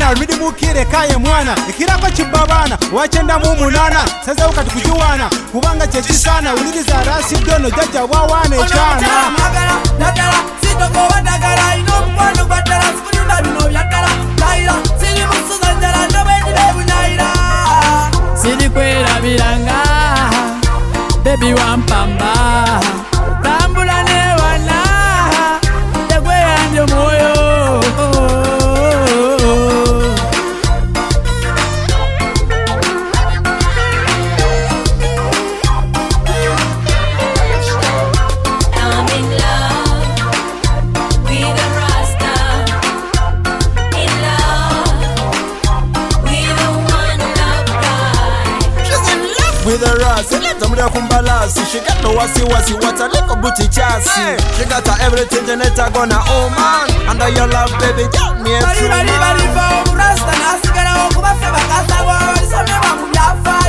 Girl midi mukire kaye mwana ikirako kibabana wachenda mu munana saza ukati kujuwana kubanga chechisana uliriza rasi dono jaja wawane chana Nagara sitoko wadagara ino mkwano batara sikunyuma bino byagala Naira sili musuza njala nobeni bebu naira Sili kwera biranga Baby wampamba Tambula ne wana Yagwe yanjo moyo with a ras, Zamunda Kumbalasi. She got no wasi what a little booty chassis. She got her everything, Janetta gonna, oh man. Under your love, baby, got me a true man.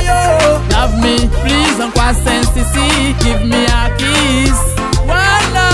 Love me, please, on quoi sense ici, give me a kiss. One love.